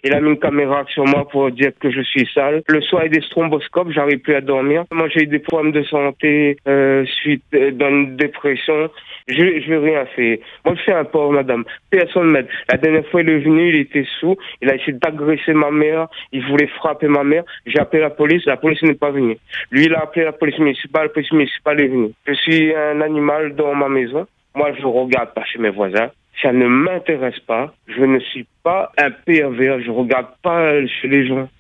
Il a mis une caméra sur moi pour dire que je suis sale. Le soir, il y a des stromboscopes, j'arrive plus à dormir. Moi, j'ai eu des problèmes de santé suite d'une dépression. Je vais rien faire. Moi, je suis un pauvre, madame. Personne m'aide. La dernière fois, il est venu, il était sous. Il a essayé d'agresser ma mère. Il voulait frapper ma mère. J'ai appelé la police. La police n'est pas venue. Lui, il a appelé la police municipale. La police municipale est venue. Je suis un animal dans ma maison. Moi, je ne regarde pas chez mes voisins. Ça ne m'intéresse pas. Je ne suis pas un pervers. Je ne regarde pas chez les gens.